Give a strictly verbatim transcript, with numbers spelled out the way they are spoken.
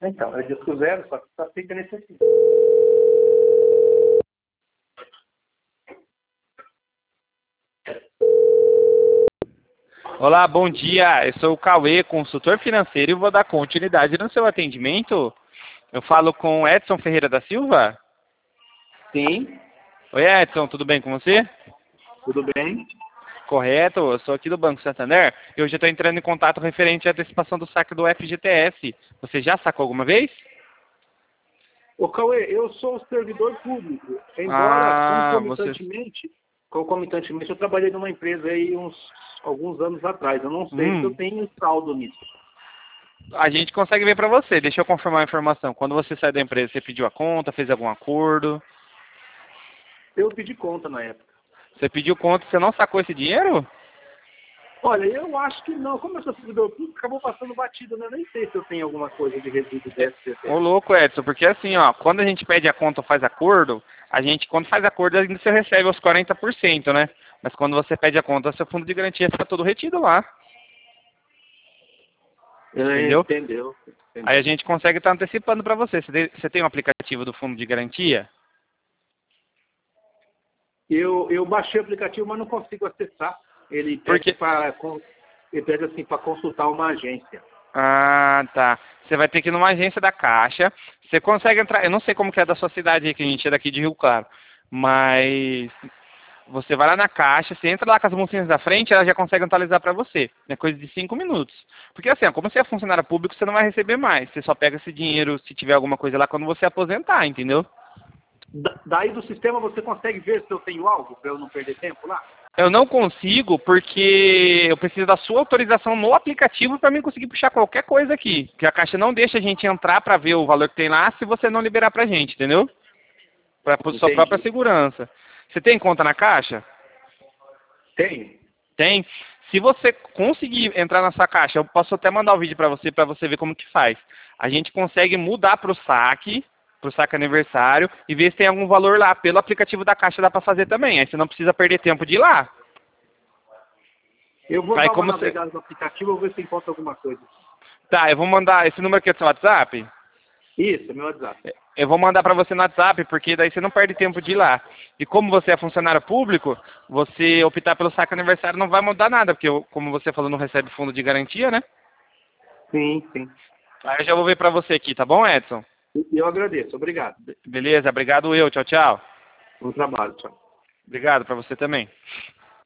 Então, eu disco zero, só que só fica nesse aqui. Olá, bom dia. Eu sou o Cauê, consultor financeiro, e vou dar continuidade no seu atendimento. Eu falo com Edson Ferreira da Silva. Sim, Oi, Edson, tudo bem com você? tudo bem? Correto, eu sou aqui do Banco Santander e hoje eu estou entrando em contato referente à antecipação do saque do F G T S. Você já sacou alguma vez? Ô, Cauê, eu sou servidor público, embora Ah, você... concomitantemente, concomitantemente eu trabalhei numa empresa aí uns alguns anos atrás. Eu não sei se eu Hum, tenho saldo nisso. a gente consegue ver para você. Deixa eu confirmar a informação. Quando você sai da empresa, você pediu a conta, fez algum acordo? Eu pedi conta na época. Você pediu conta e você não sacou esse dinheiro? Olha, eu acho que não. Como eu sou servidor público, acabou passando batido, né? Eu nem sei se eu tenho alguma coisa de resíduo do F G T Ô S. louco, Edson, porque assim, ó, quando a gente pede a conta ou faz acordo, a gente, quando faz acordo, ainda você recebe os quarenta por cento, né? Mas quando você pede a conta, seu fundo de garantia fica todo retido lá, É, entendeu? entendeu? Aí a Entendeu? gente consegue estar antecipando para você. Você tem, você tem um aplicativo do fundo de garantia? Eu, eu baixei o aplicativo, mas não consigo acessar. Ele pede Porque... para ele pede assim para consultar uma agência. Ah, tá. Você vai ter que ir numa agência da Caixa. Você consegue entrar... Eu não sei como que é da sua cidade aí, que a gente é daqui de Rio Claro. Mas... Você vai lá na Caixa, você entra lá com as mãozinhas da frente, ela já consegue atualizar para você. É coisa de cinco minutos. Porque assim, ó, como você é funcionário público, você não vai receber mais. Você só pega esse dinheiro se tiver alguma coisa lá quando você aposentar, entendeu? Da- daí do sistema você consegue ver se eu tenho algo para eu não perder tempo lá? Eu não consigo porque eu preciso da sua autorização no aplicativo para mim conseguir puxar qualquer coisa aqui. Porque a Caixa não deixa a gente entrar para ver o valor que tem lá se você não liberar pra gente, entendeu? Para sua própria Entendi. segurança. Você tem conta na Caixa? Tenho. Tem. Se você conseguir entrar na sua caixa, eu posso até mandar o vídeo para você, para você ver como que faz. A gente consegue mudar para o saque, para o saque aniversário, e ver se tem algum valor lá. Pelo aplicativo da Caixa dá para fazer também. Aí você não precisa perder tempo de ir lá. Eu vou Aí dar uma como você... navegada no aplicativo e vou ver se encontro alguma coisa. Tá, eu vou mandar esse número aqui do seu WhatsApp. Isso, é meu WhatsApp. Eu vou mandar para você no WhatsApp, porque daí você não perde tempo de ir lá. E como você é funcionário público, você optar pelo saque aniversário não vai mudar nada, porque eu- como você falou, não recebe fundo de garantia, né? Sim, sim. Aí eu já vou ver para você aqui, tá bom, Edson? E eu agradeço. Obrigado. Beleza, obrigado eu. Tchau, tchau. Bom trabalho. Tchau. Obrigado para você também.